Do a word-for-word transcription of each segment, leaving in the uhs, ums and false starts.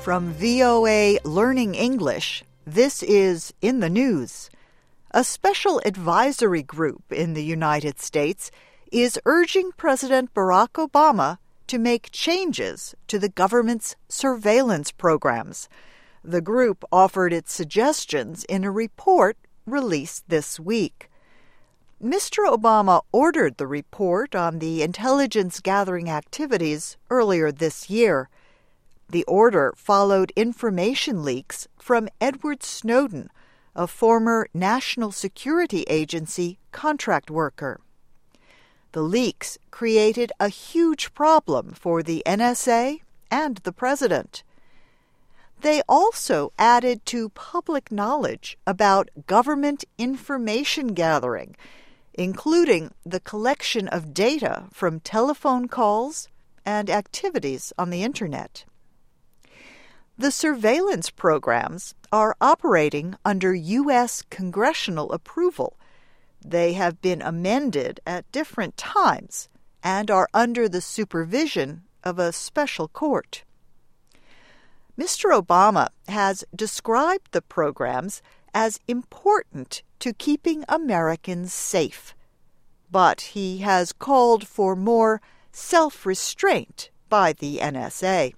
From V O A Learning English, this is In the News. A special advisory group in the United States is urging President Barack Obama to make changes to the government's surveillance programs. The group offered its suggestions in a report released this week. Mister Obama ordered the report on the intelligence gathering activities earlier this year. The order followed information leaks from Edward Snowden, a former National Security Agency contract worker. The leaks created a huge problem for the N S A and the president. They also added to public knowledge about government information gathering, including the collection of data from telephone calls and activities on the Internet. The surveillance programs are operating under U S congressional approval. They have been amended at different times and are under the supervision of a special court. Mister Obama has described the programs as important to keeping Americans safe, but he has called for more self-restraint by the N S A.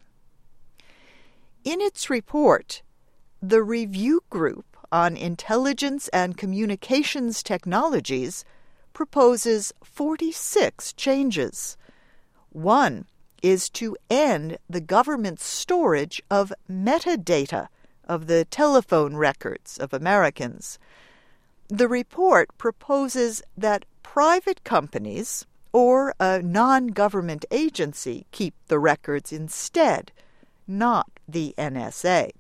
In its report, the Review Group on Intelligence and Communications Technologies proposes forty-six changes. One is to end the government's storage of metadata of the telephone records of Americans. The report proposes that private companies or a non-government agency keep the records instead, not the N S A.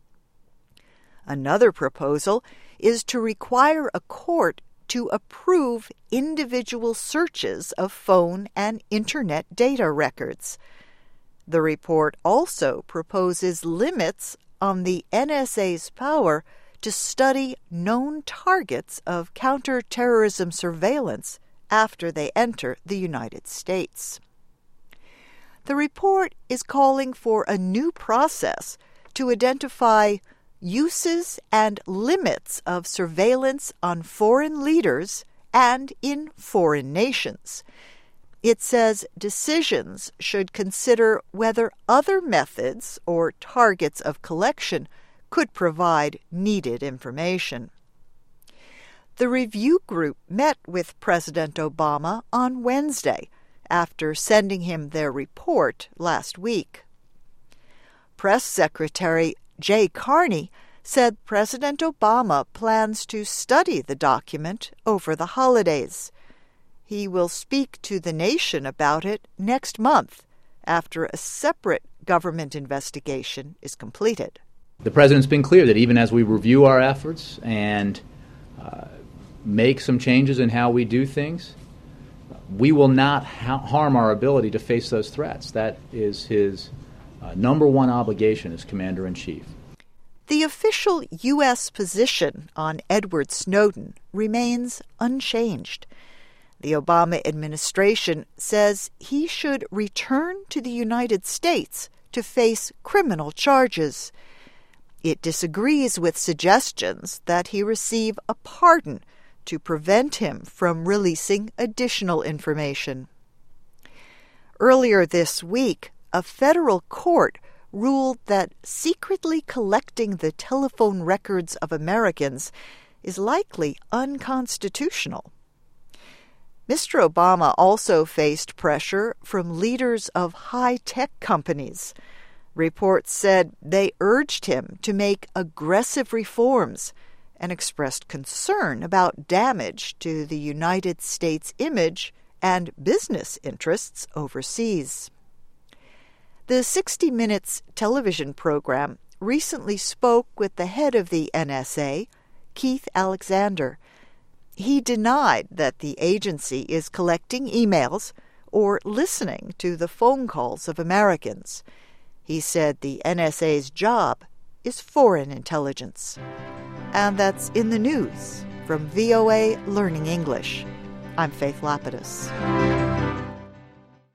Another proposal is to require a court to approve individual searches of phone and Internet data records. The report also proposes limits on the N S A's power to study known targets of counterterrorism surveillance after they enter the United States. The report is calling for a new process to identify uses and limits of surveillance on foreign leaders and in foreign nations. It says decisions should consider whether other methods or targets of collection could provide needed information. The review group met with President Obama on Wednesday after sending him their report last week. Press Secretary Jay Carney said President Obama plans to study the document over the holidays. He will speak to the nation about it next month after a separate government investigation is completed. The President's been clear that even as we review our efforts and uh, make some changes in how we do things, we will not ha- harm our ability to face those threats. That is his uh, number one obligation as Commander-in-Chief. The official U S position on Edward Snowden remains unchanged. The Obama administration says he should return to the United States to face criminal charges. It disagrees with suggestions that he receive a pardon to prevent him from releasing additional information. Earlier this week, a federal court ruled that secretly collecting the telephone records of Americans is likely unconstitutional. Mister Obama also faced pressure from leaders of high-tech companies. Reports said they urged him to make aggressive reforms and expressed concern about damage to the United States' image and business interests overseas. The sixty minutes television program recently spoke with the head of the N S A, Keith Alexander. He denied that the agency is collecting emails or listening to the phone calls of Americans. He said the N S A's job is foreign intelligence. And that's In the News from V O A Learning English. I'm Faith Lapidus.